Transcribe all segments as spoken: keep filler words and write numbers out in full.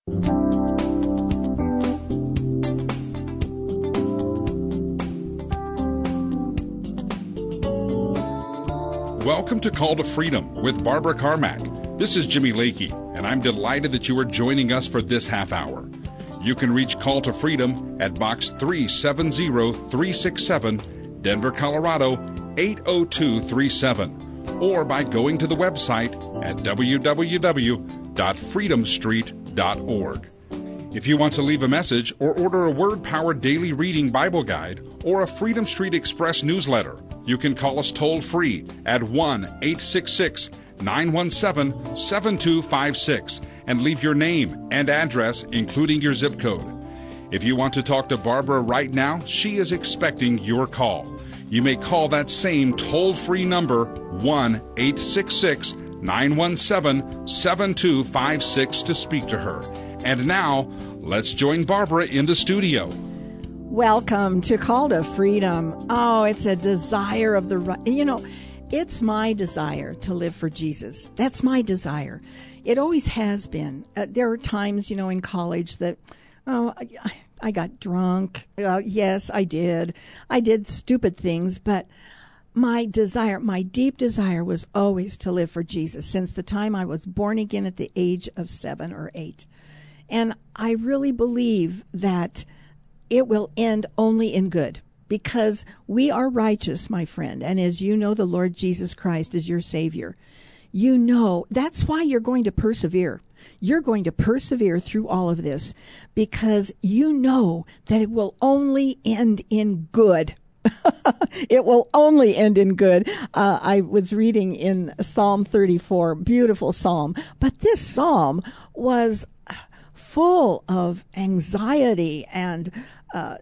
Welcome to Call to Freedom with Barbara Carmack. This is Jimmy Lakey, and I'm delighted that you are joining us for this half hour. You can reach Call to Freedom at Box three seven zero three six seven, Denver, Colorado eight oh two three seven, or by going to the website at w w w dot freedom street dot org. If you want to leave a message or order a Word-powered daily reading Bible guide or a Freedom Street Express newsletter, you can call us toll-free at one eight six six, nine one seven, seven two five six and leave your name and address, including your zip code. If you want to talk to Barbara right now, she is expecting your call. You may call that same toll-free number, one eight six six, nine one seven, seven two five six, to speak to her. And now, let's join Barbara in the studio. Welcome to Call to Freedom. Oh, it's a desire of the right. You know, it's my desire to live for Jesus. That's my desire. It always has been. Uh, there are times, you know, in college that, oh, I, I got drunk. Uh, yes, I did. I did stupid things, but my desire, my deep desire was always to live for Jesus since the time I was born again at the age of seven or eight. And I really believe that it will end only in good, because we are righteous, my friend. And as you know, the Lord Jesus Christ is your Savior. You know, that's why you're going to persevere. You're going to persevere through all of this because you know that it will only end in good. It will only end in good. Uh, I was reading in Psalm thirty-four, beautiful psalm, but this psalm was full of anxiety and uh,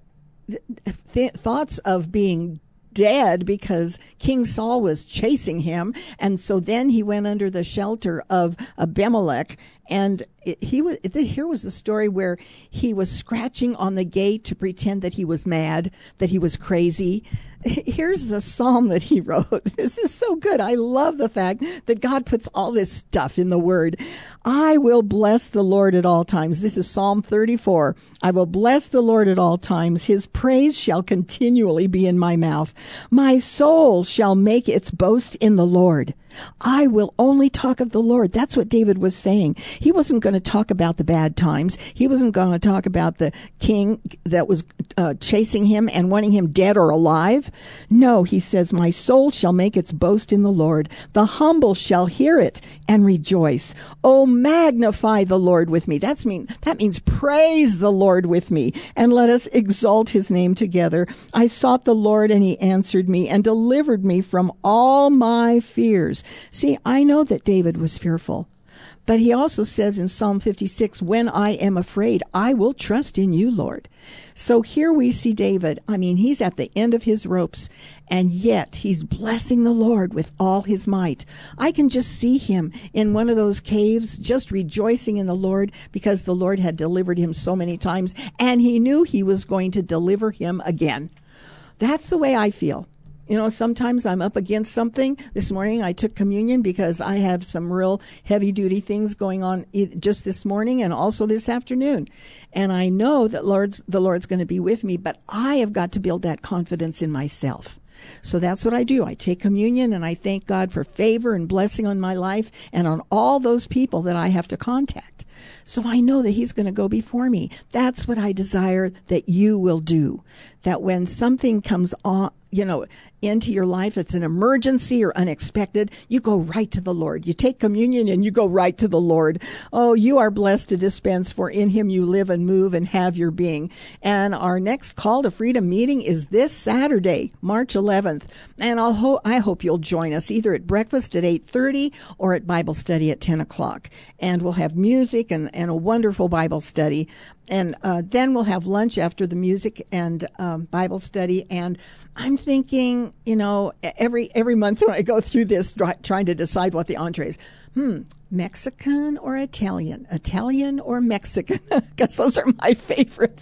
th- thoughts of being dead because King Saul was chasing him. And so then he went under the shelter of Abimelech. And it, he was, here was the story where he was scratching on the gate to pretend that he was mad, that he was crazy. Here's the psalm that he wrote. This is so good. I love the fact that God puts all this stuff in the Word. I will bless the Lord at all times. This is Psalm thirty-four. I will bless the Lord at all times. His praise shall continually be in my mouth. My soul shall make its boast in the Lord. I will only talk of the Lord. That's what David was saying. He wasn't going to talk about the bad times. He wasn't going to talk about the king that was uh, chasing him and wanting him dead or alive. No, he says, my soul shall make its boast in the Lord. The humble shall hear it and rejoice. Oh, magnify the Lord with me. That's mean, that means praise the Lord with me, and let us exalt his name together. I sought the Lord, and he answered me and delivered me from all my fears. See, I know that David was fearful, but he also says in Psalm fifty-six, when I am afraid, I will trust in you, Lord. So here we see David. I mean, he's at the end of his ropes, and yet he's blessing the Lord with all his might. I can just see him in one of those caves, just rejoicing in the Lord because the Lord had delivered him so many times, and he knew he was going to deliver him again. That's the way I feel. You know, sometimes I'm up against something. This morning I took communion because I have some real heavy-duty things going on just this morning and also this afternoon. And I know that Lord's, the Lord's going to be with me, but I have got to build that confidence in myself. So that's what I do. I take communion and I thank God for favor and blessing on my life and on all those people that I have to contact. So I know that he's going to go before me. That's what I desire that you will do. That when something comes on, you know, into your life, it's an emergency or unexpected, you go right to the Lord. You take communion and you go right to the Lord. Oh, you are blessed to dispense, for in him you live and move and have your being. And our next Call to Freedom meeting is this Saturday, March eleventh. And I'll ho- I hope you'll join us either at breakfast at eight thirty or at Bible study at ten o'clock. And we'll have music and, and a wonderful Bible study. And uh, then we'll have lunch after the music and um, Bible study. And I'm thinking, you know, every every month when I go through this, trying to decide what the entree is, hmm, Mexican or Italian, Italian or Mexican, because those are my favorites.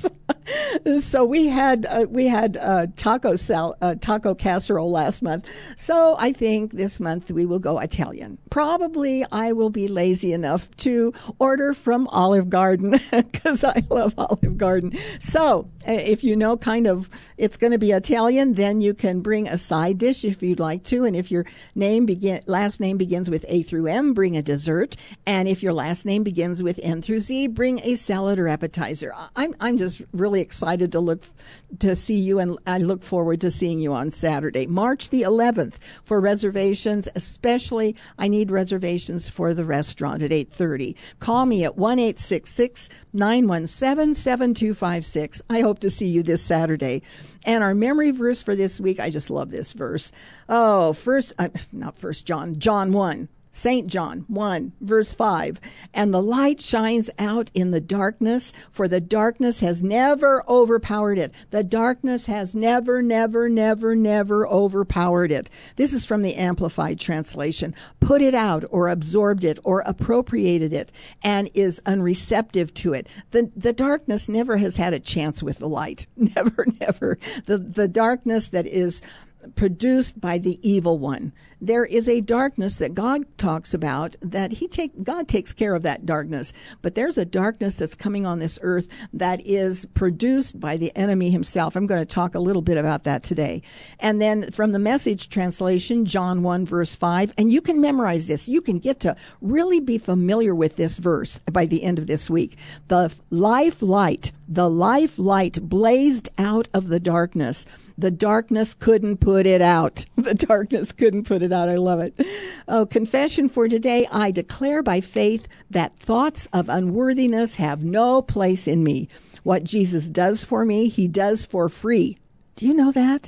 So we had uh, we had uh, taco sal- uh, taco casserole last month. So I think this month we will go Italian. Probably I will be lazy enough to order from Olive Garden because I love Olive Garden. So uh, if you know kind of it's going to be Italian, then you can bring a side dish if you'd like to. And if your name begin last name begins with A through M, bring a dessert. And if your last name begins with N through Z, bring a salad or appetizer. I'm I'm just really excited to look to see you, and I look forward to seeing you on Saturday, March the eleventh, for reservations. Especially, I need reservations for the restaurant at eight thirty. Call me at one eight six six, nine one seven, seven two five six. I hope to see you this Saturday. And our memory verse for this week, I just love this verse. Oh, first, uh, not First John, John one. Saint John one, verse five, and the light shines out in the darkness, for the darkness has never overpowered it. The darkness has never, never, never, never overpowered it. This is from the Amplified Translation. Put it out or absorbed it or appropriated it and is unreceptive to it. The, the darkness never has had a chance with the light. Never, never. The, the darkness that is produced by the evil one. There is a darkness that God talks about that he take God takes care of that darkness. But there's a darkness that's coming on this earth that is produced by the enemy himself. I'm going to talk a little bit about that today. And then from the Message translation, John one, verse five, and you can memorize this. You can get to really be familiar with this verse by the end of this week. The life light, the life light blazed out of the darkness. The darkness couldn't put it out. The darkness couldn't put it out. I love it. Oh, confession for today. I declare by faith that thoughts of unworthiness have no place in me. What Jesus does for me, he does for free. Do you know that?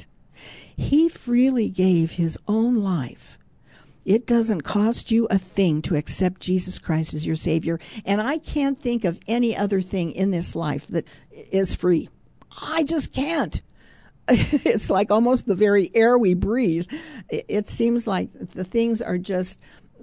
He freely gave his own life. It doesn't cost you a thing to accept Jesus Christ as your Savior. And I can't think of any other thing in this life that is free. I just can't. It's like almost the very air we breathe. It seems like the things are just,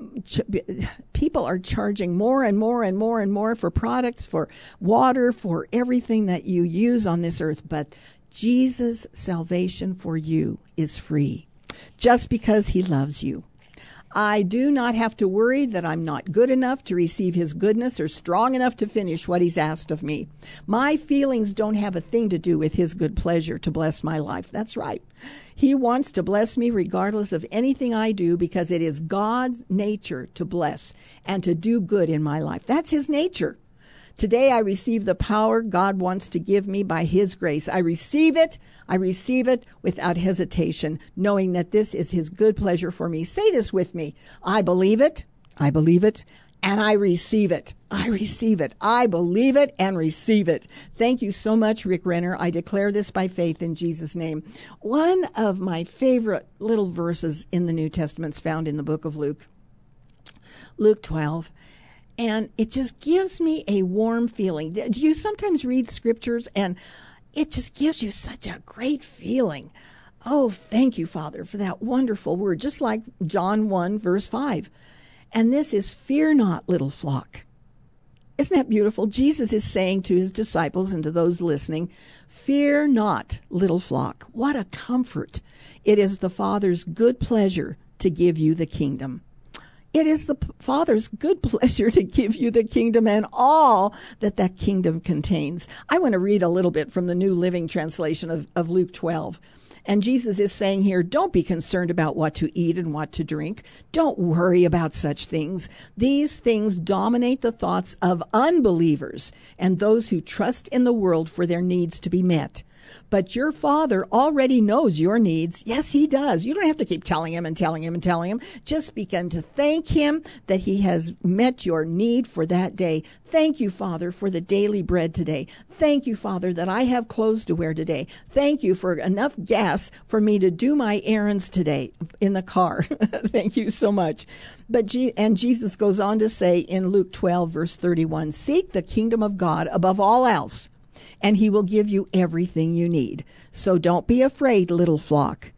people are charging more and more and more and more for products, for water, for everything that you use on this earth. But Jesus' salvation for you is free, just because he loves you. I do not have to worry that I'm not good enough to receive his goodness or strong enough to finish what he's asked of me. My feelings don't have a thing to do with his good pleasure to bless my life. That's right. He wants to bless me regardless of anything I do because it is God's nature to bless and to do good in my life. That's his nature. Today I receive the power God wants to give me by his grace. I receive it. I receive it without hesitation, knowing that this is his good pleasure for me. Say this with me. I believe it. I believe it. And I receive it. I receive it. I believe it and receive it. Thank you so much, Rick Renner. I declare this by faith in Jesus' name. One of my favorite little verses in the New Testament is found in the book of Luke. Luke twelve. And it just gives me a warm feeling. Do you sometimes read scriptures and it just gives you such a great feeling? Oh, thank you, Father, for that wonderful word, just like John one, verse five. And this is, fear not, little flock. Isn't that beautiful? Jesus is saying to his disciples and to those listening, fear not, little flock. What a comfort. It is the Father's good pleasure to give you the kingdom. It is the Father's good pleasure to give you the kingdom and all that that kingdom contains. I want to read a little bit from the New Living Translation of, of Luke twelve. And Jesus is saying here, don't be concerned about what to eat and what to drink. Don't worry about such things. These things dominate the thoughts of unbelievers and those who trust in the world for their needs to be met. But your Father already knows your needs. Yes, he does. You don't have to keep telling him and telling him and telling him. Just begin to thank him that he has met your need for that day. Thank you, Father, for the daily bread today. Thank you, Father, that I have clothes to wear today. Thank you for enough gas for me to do my errands today in the car. Thank you so much. But G- and Jesus goes on to say in Luke twelve, verse thirty-one, seek the kingdom of God above all else, and he will give you everything you need. So don't be afraid, little flock,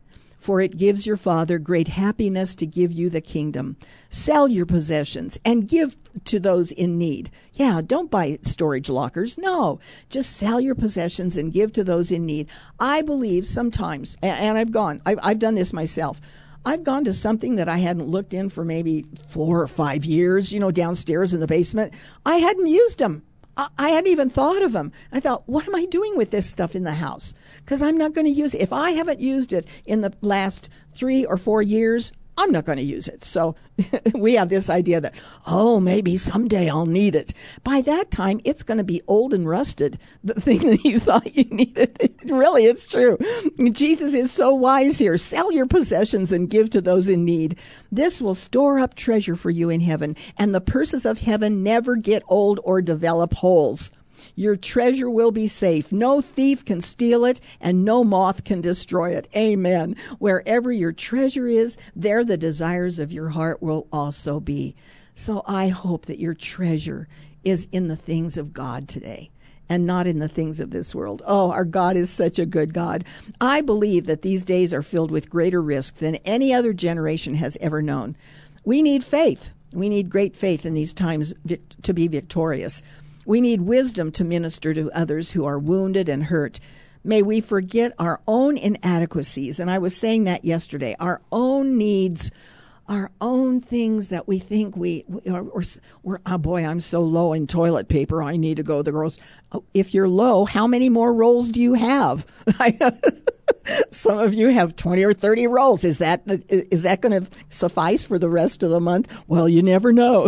for it gives your Father great happiness to give you the kingdom. Sell your possessions and give to those in need. Yeah, don't buy storage lockers. No, just sell your possessions and give to those in need. I believe sometimes, and I've gone, I've, I've done this myself. I've gone to something that I hadn't looked in for maybe four or five years, you know, downstairs in the basement. I hadn't used them. I, I hadn't even thought of them. I thought, what am I doing with this stuff in the house? Because I'm not going to use it. If I haven't used it in the last three or four years, I'm not going to use it. So we have this idea that, oh, maybe someday I'll need it. By that time, it's going to be old and rusted, the thing that you thought you needed. Really, it's true. Jesus is so wise here. Sell your possessions and give to those in need. This will store up treasure for you in heaven, and the purses of heaven never get old or develop holes. Your treasure will be safe. No thief can steal it, and no moth can destroy it. Amen. Wherever your treasure is, there the desires of your heart will also be. So I hope that your treasure is in the things of God today and not in the things of this world. Oh, our God is such a good God. I believe that these days are filled with greater risk than any other generation has ever known. We need faith. We need great faith in these times vic- to be victorious. We need wisdom to minister to others who are wounded and hurt. May we forget our own inadequacies. And I was saying that yesterday. Our own needs, our own things that we think we, we are, we're, we're, oh boy, I'm so low in toilet paper. I need to go to the grocery. Oh, if you're low, how many more rolls do you have? Some of you have twenty or thirty rolls. Is that is that going to suffice for the rest of the month? Well, you never know.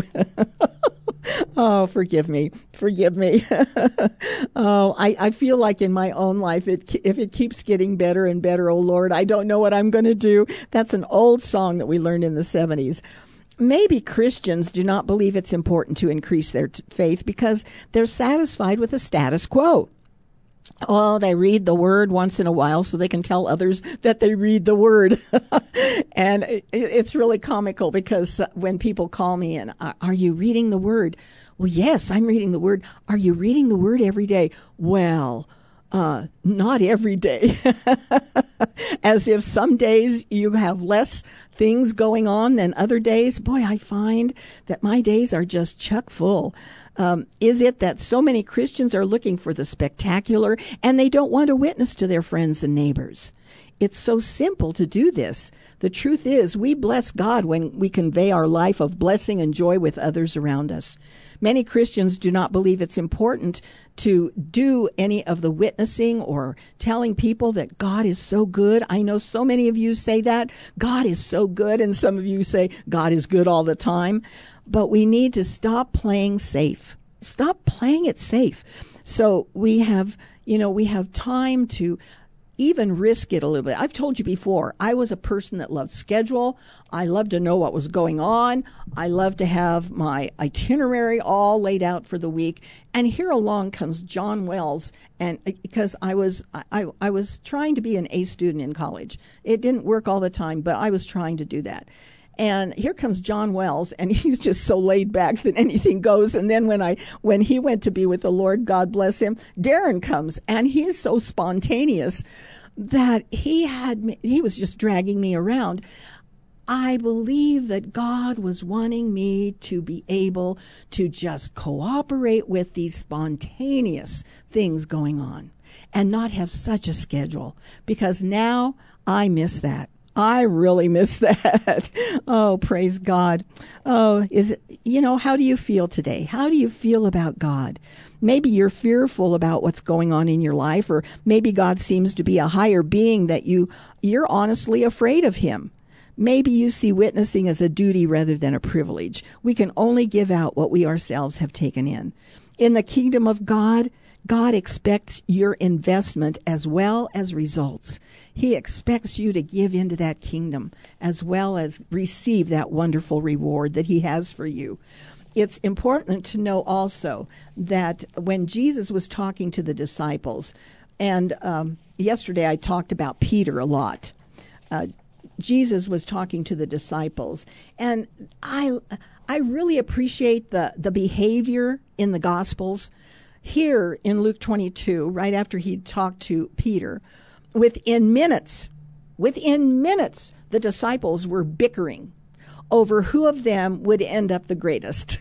Oh, forgive me. Forgive me. oh, I, I feel like in my own life, it, if it keeps getting better and better, oh, Lord, I don't know what I'm going to do. That's an old song that we learned in the seventies. Maybe Christians do not believe it's important to increase their t- faith because they're satisfied with the status quo. Oh, they read the word once in a while so they can tell others that they read the word. And it, it's really comical because when people call me and, are you reading the word? Well, yes, I'm reading the word. Are you reading the word every day? Well, uh, not every day. As if some days you have less things going on than other days. Boy, I find that my days are just chock full. Um, is it that so many Christians are looking for the spectacular and they don't want to witness to their friends and neighbors? It's so simple to do this. The truth is, we bless God when we convey our life of blessing and joy with others around us. Many Christians do not believe it's important to do any of the witnessing or telling people that God is so good. I know so many of you say that. God is so good. And some of you say God is good all the time. But we need to stop playing safe. Stop playing it safe. So we have, you know, we have time to even risk it a little bit. I've told you before, I was a person that loved schedule. I loved to know what was going on. I loved to have my itinerary all laid out for the week. And here along comes John Wells, and because I was I, I was trying to be an A student in college. It didn't work all the time, but I was trying to do that. And here comes John Wells, and he's just so laid back that anything goes. And then when I when he went to be with the Lord, God bless him, Darren comes, and he's so spontaneous that he had he was just dragging me around. I believe that God was wanting me to be able to just cooperate with these spontaneous things going on and not have such a schedule, because now I miss that. I really miss that. Oh, praise God. Oh, is it, you know, how do you feel today? How do you feel about God? Maybe you're fearful about what's going on in your life, or maybe God seems to be a higher being that you, you're honestly afraid of him. Maybe you see witnessing as a duty rather than a privilege. We can only give out what we ourselves have taken in. In the kingdom of God, God expects your investment as well as results. He expects you to give into that kingdom as well as receive that wonderful reward that he has for you. It's important to know also that when Jesus was talking to the disciples, and um, yesterday I talked about Peter a lot, uh, Jesus was talking to the disciples, and I I really appreciate the, the behavior in the Gospels. Here in Luke twenty-two, right after he talked to Peter, within minutes, Within minutes, the disciples were bickering over who of them would end up the greatest.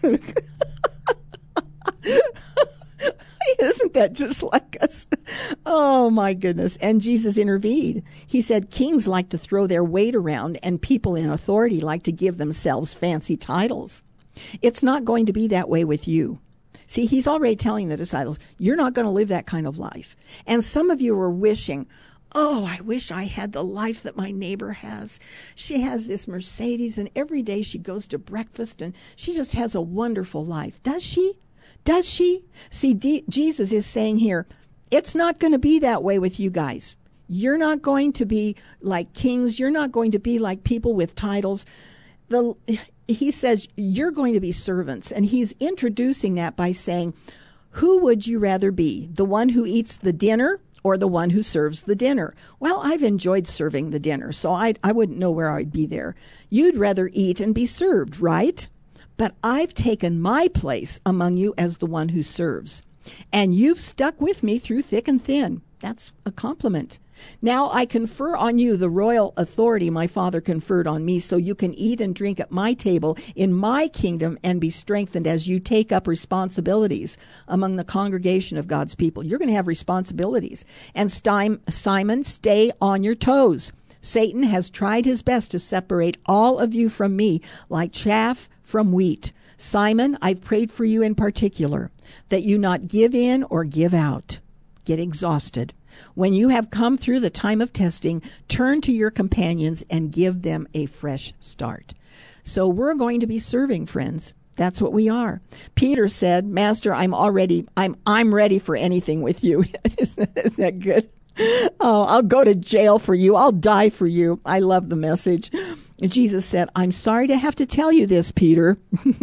Isn't that just like us? Oh, my goodness. And Jesus intervened. He said, kings like to throw their weight around, and people in authority like to give themselves fancy titles. It's not going to be that way with you. See, he's already telling the disciples, you're not going to live that kind of life. And some of you are wishing, oh, I wish I had the life that my neighbor has. She has this Mercedes, and every day she goes to breakfast, and she just has a wonderful life. Does she? Does she? See, D- Jesus is saying here, it's not going to be that way with you guys. You're not going to be like kings. You're not going to be like people with titles. The He says you're going to be servants. And he's introducing that by saying, who would you rather be? The one who eats the dinner or the one who serves the dinner? Well, I've enjoyed serving the dinner, so I, I wouldn't know where I'd be there. You'd rather eat and be served, right? But I've taken my place among you as the one who serves. And you've stuck with me through thick and thin. That's a compliment. Now I confer on you the royal authority my Father conferred on me, so you can eat and drink at my table in my kingdom and be strengthened as you take up responsibilities among the congregation of God's people. You're going to have responsibilities. And Simon, stay on your toes. Satan has tried his best to separate all of you from me like chaff from wheat. Simon, I've prayed for you in particular, that you not give in or give out, get exhausted. When you have come through the time of testing, turn to your companions and give them a fresh start. So we're going to be serving, friends. That's what we are. Peter said, Master, I'm already, I'm, I'm ready for anything with you. isn't, that, isn't that good? Oh, I'll go to jail for you. I'll die for you. I love the message. Jesus said, I'm sorry to have to tell you this, Peter,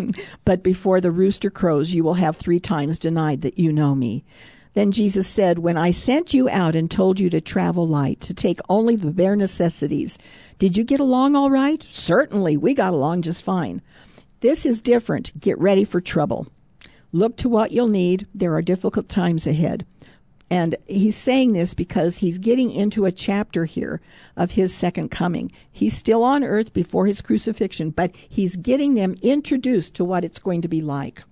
but before the rooster crows, you will have three times denied that you know me. Then Jesus said, when I sent you out and told you to travel light, to take only the bare necessities, did you get along all right? Certainly, we got along just fine. This is different. Get ready for trouble. Look to what you'll need. There are difficult times ahead. And he's saying this because he's getting into a chapter here of his second coming. He's still on earth before his crucifixion, but he's getting them introduced to what it's going to be like.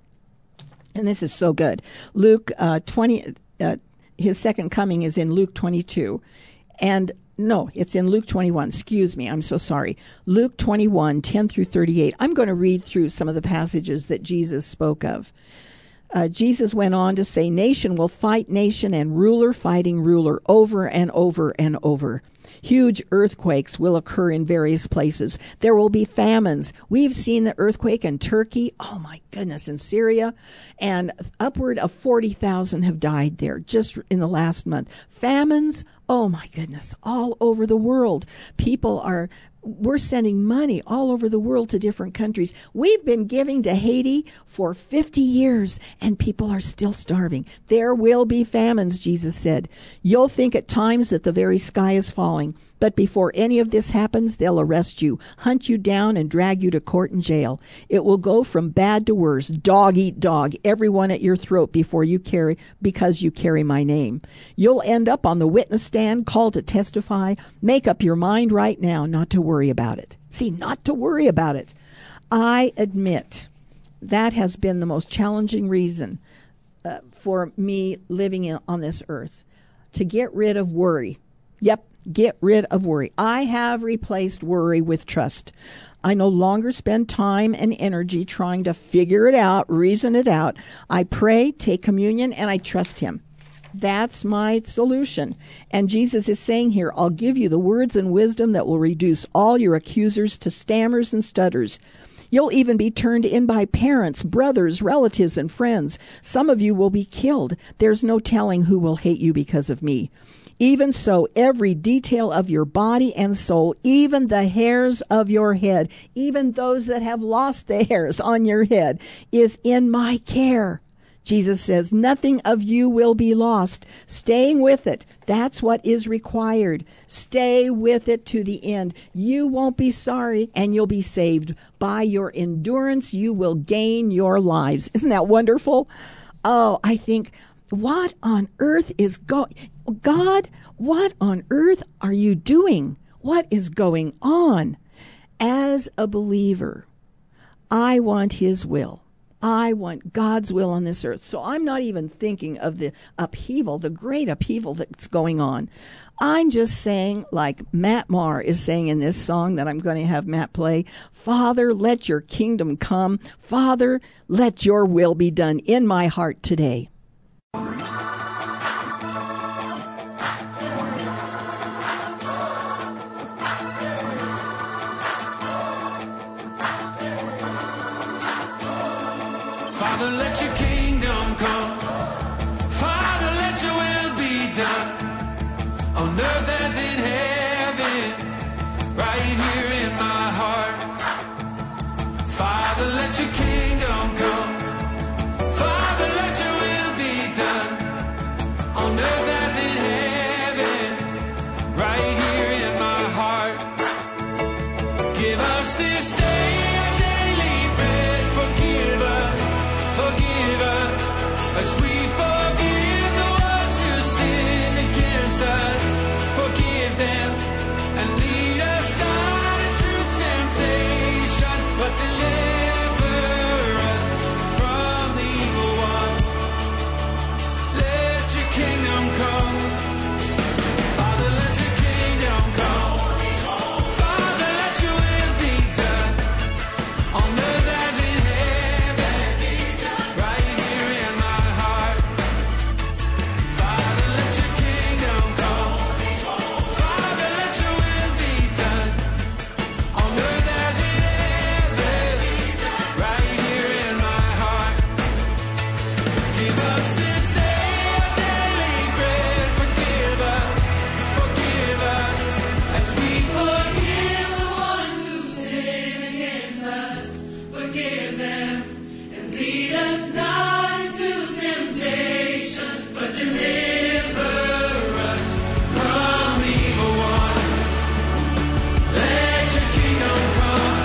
And this is so good. Luke uh, twenty, uh, his second coming is in Luke twenty-two. And no, it's in Luke twenty-one. Excuse me, I'm so sorry. Luke twenty-one, ten through thirty-eight. I'm going to read through some of the passages that Jesus spoke of. Uh, Jesus went on to say, nation will fight nation and ruler fighting ruler over and over and over. Huge earthquakes will occur in various places. There will be famines. We've seen the earthquake in Turkey. Oh, my goodness, in Syria. And upward of forty thousand have died there just in the last month. Famines, oh, my goodness, all over the world. People are... We're sending money all over the world to different countries. We've been giving to Haiti for fifty years, and people are still starving. There will be famines, Jesus said. You'll think at times that the very sky is falling, but before any of this happens, they'll arrest you, hunt you down, and drag you to court and jail. It will go from bad to worse, dog eat dog, everyone at your throat before you carry, because you carry my name. You'll end up on the witness stand, called to testify. Make up your mind right now not to worry about it. See, not to worry about it. I admit that has been the most challenging reason uh, for me living in, on this earth, to get rid of worry. Yep. Get rid of worry. I have replaced worry with trust. I no longer spend time and energy trying to figure it out, reason it out. I pray, take communion, and I trust him. That's my solution. And Jesus is saying here, I'll give you the words and wisdom that will reduce all your accusers to stammers and stutters. You'll even be turned in by parents, brothers, relatives, and friends. Some of you will be killed. There's no telling who will hate you because of me. Even so, every detail of your body and soul, even the hairs of your head, even those that have lost the hairs on your head, is in my care. Jesus says, nothing of you will be lost. Staying with it, that's what is required. Stay with it to the end. You won't be sorry, and you'll be saved. By your endurance, you will gain your lives. Isn't that wonderful? Oh, I think, what on earth is going... God, what on earth are you doing? What is going on? As a believer, I want his will. I want God's will on this earth. So I'm not even thinking of the upheaval, the great upheaval that's going on. I'm just saying, like Matt Maher is saying in this song that I'm going to have Matt play, Father, let your kingdom come. Father, let your will be done in my heart today. Father, let your kingdom come. Father, let your will be done on earth as in heaven, right here in my heart. Father, let your kingdom come. Father, let your will be done on earth as in heaven, right here in my heart. Give us this day our daily bread. Forgive us. Forgive us as we forgive the ones who sin against us. Forgive them and lead us not into temptation, but deliver us from the evil one. Let your kingdom come. Father, let your kingdom come. Father, let your will be done on earth as in heaven. Right here in my heart. Father, let your kingdom come. Father, let your will be done on earth as in heaven. Right here in my heart. Give us this day our daily bread. Forgive us, forgive us as we forgive the ones who sin against us. Forgive them. Lead us not into temptation, but deliver us from the evil one. Let your kingdom come.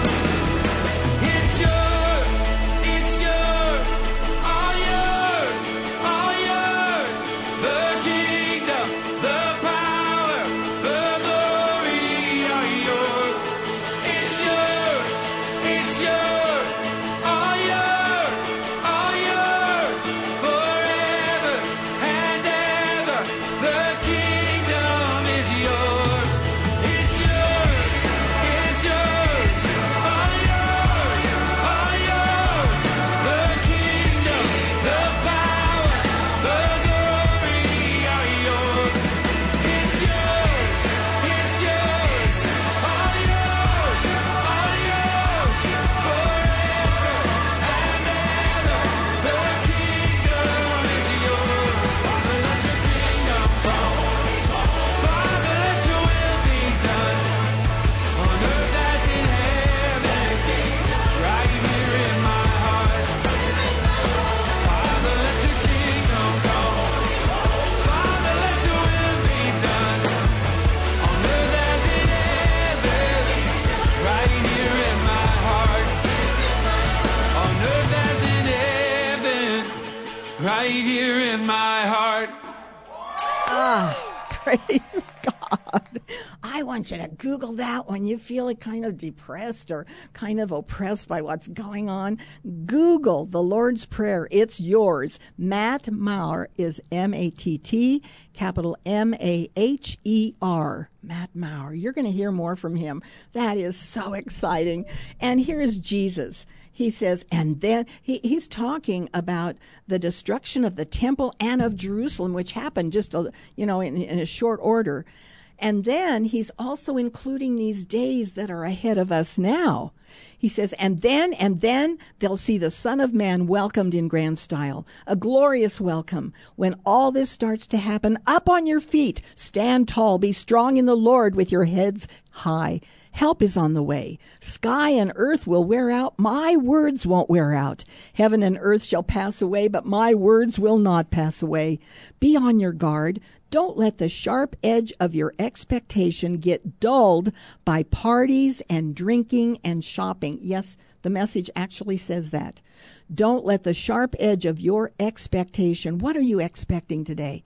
It's yours, it's yours, all yours, all yours. The kingdom, the power, the glory are yours. It's yours, it's yours, all yours, all yours, forever and ever. The kingdom is yours. It's yours, it's yours, all yours, all yours. The kingdom, the power, the glory are yours. It's yours, it's yours, all yours, all yours, forever and ever. The kingdom is yours. Father, let your kingdom come. Father, let your will be done on earth as in heaven. Right here in my heart. Father, let your kingdom come. Father, let your will be done on earth as in heaven. Right here in my heart. On earth as in heaven. Right here in my heart. Ah, praise God. I want you to Google that when you feel like kind of depressed or kind of oppressed by what's going on. Google the Lord's Prayer. It's yours. Matt Maher is M A T T, capital M A H E R. Matt Maher. You're going to hear more from him. That is so exciting. And here's Jesus. He says, and then he, he's talking about the destruction of the temple and of Jerusalem, which happened just, a, you know, in, in a short order. And then he's also including these days that are ahead of us now. He says, and then, and then they'll see the Son of Man welcomed in grand style, a glorious welcome. When all this starts to happen, up on your feet, stand tall, be strong in the Lord with your heads high. Help is on the way. Sky and earth will wear out. My words won't wear out. Heaven and earth shall pass away, but my words will not pass away. Be on your guard. Don't let the sharp edge of your expectation get dulled by parties and drinking and shopping. Yes, the message actually says that. Don't let the sharp edge of your expectation. What are you expecting today?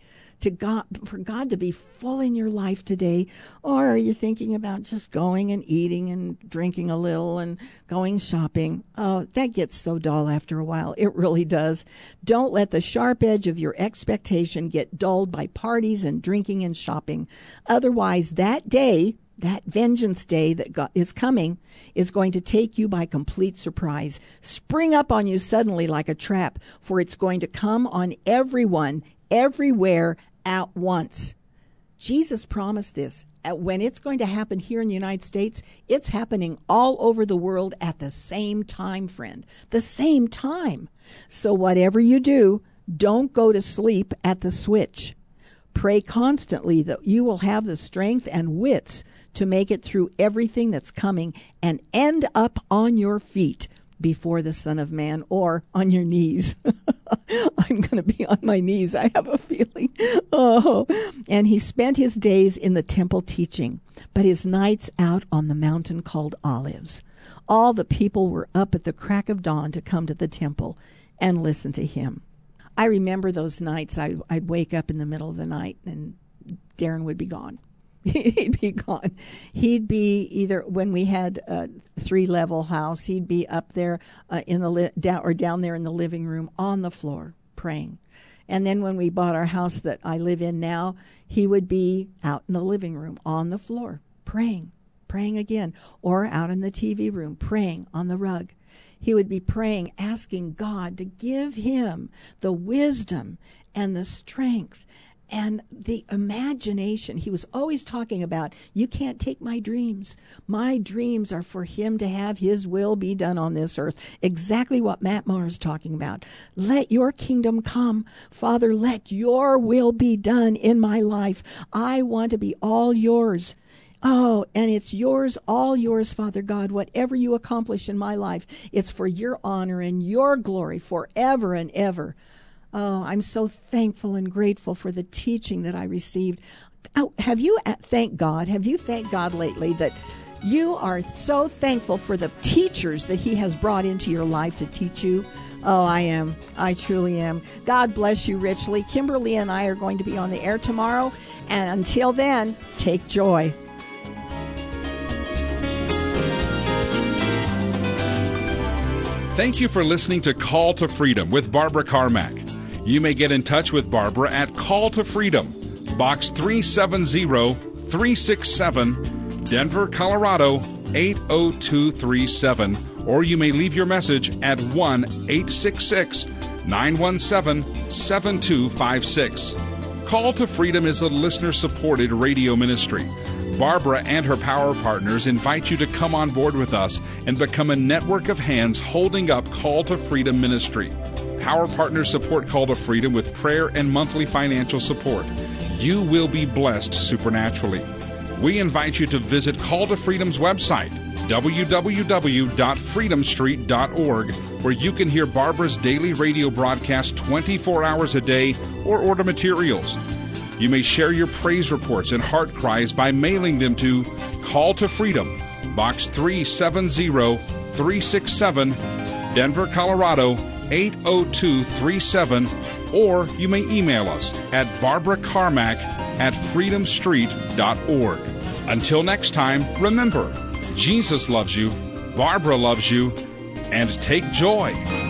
to God, for God to be full in your life today? Or are you thinking about just going and eating and drinking a little and going shopping? Oh, that gets so dull after a while. It really does. Don't let the sharp edge of your expectation get dulled by parties and drinking and shopping. Otherwise, that day, that vengeance day that God is coming, is going to take you by complete surprise, spring up on you suddenly like a trap, for it's going to come on everyone, everywhere, at once. Jesus promised this. When it's going to happen here in the United States, it's happening all over the world at the same time, friend. The same time. So whatever you do, don't go to sleep at the switch. Pray constantly that you will have the strength and wits to make it through everything that's coming and end up on your feet before the Son of Man, or on your knees. I'm going to be on my knees, I have a feeling. Oh, and he spent his days in the temple teaching, but his nights out on the mountain called Olives. All the people were up at the crack of dawn to come to the temple and listen to him. I remember those nights I'd, I'd wake up in the middle of the night and Darren would be gone. He'd be gone. He'd be either, when we had a three-level house, he'd be up there uh, in the li- down or down there in the living room on the floor praying. And then when we bought our house that I live in now, he would be out in the living room on the floor praying, praying again, or out in the T V room praying on the rug. He would be praying, asking God to give him the wisdom and the strength and the imagination. He was always talking about, you can't take my dreams. My dreams are for him to have his will be done on this earth. Exactly what Matt Maher is talking about. Let your kingdom come. Father, let your will be done in my life. I want to be all yours. Oh, and it's yours, all yours, Father God. Whatever you accomplish in my life, it's for your honor and your glory forever and ever. Oh, I'm so thankful and grateful for the teaching that I received. Oh, have you thanked God? Have you thanked God lately that you are so thankful for the teachers that he has brought into your life to teach you? Oh, I am. I truly am. God bless you richly. Kimberly and I are going to be on the air tomorrow. And until then, take joy. Thank you for listening to Call to Freedom with Barbara Carmack. You may get in touch with Barbara at Call to Freedom, Box three seven zero, three six seven, Denver, Colorado eight oh two three seven, or you may leave your message at one eight six six, nine one seven, seven two five six. Call to Freedom is a listener-supported radio ministry. Barbara and her power partners invite you to come on board with us and become a network of hands holding up Call to Freedom ministry. Power partners support Call to Freedom with prayer and monthly financial support. You will be blessed supernaturally. We invite you to visit Call to Freedom's website, w w w dot freedom street dot org, where you can hear Barbara's daily radio broadcast twenty-four hours a day or order materials. You may share your praise reports and heart cries by mailing them to Call to Freedom, Box three seven zero, three six seven, Denver, Colorado eight oh two three seven, or you may email us at barbara carmack at freedom street dot org. Until next time, remember, Jesus loves you, Barbara loves you, and take joy.